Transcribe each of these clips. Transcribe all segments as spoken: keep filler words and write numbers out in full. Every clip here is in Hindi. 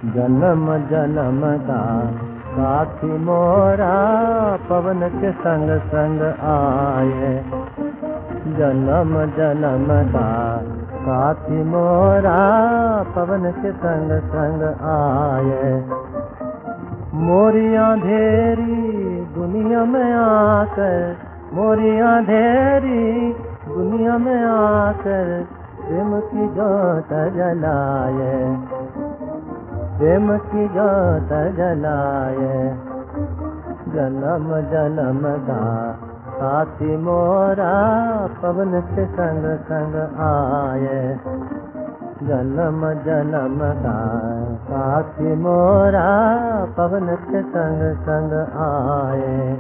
जन्म जन्म का साथी मोरा पवन के संग संग आए। जन्म जन्म का साथी मोरा पवन के संग संग आए। मोरी अंधेरी दुनिया में आकर, मोरी अंधेरी दुनिया में आकर प्रेम की जोत जलाए, प्रेम की जोत जलाए। जन्म जन्म का साथी मोरा पवन के संग संग आए। जन्म जन्म का साथी मोरा पवन के संग संग आए।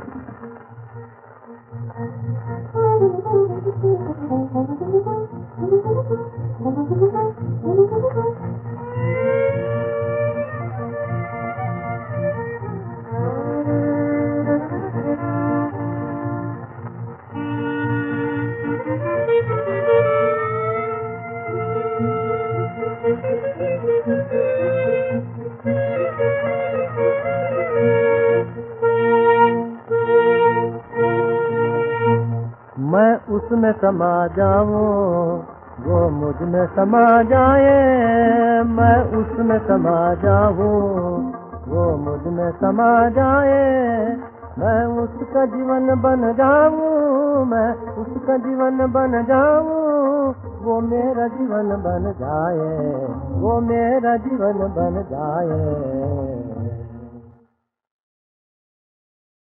मैं उसमें समा जाऊं, वो मुझ में समा जाए। मैं उसमें समा जाऊं, वो मुझ में समा जाए। मैं उसका जीवन बन जाऊं, मैं उसका जीवन बन जाऊं। वो मेरा जीवन बन जाए, वो मेरा जीवन बन जाए।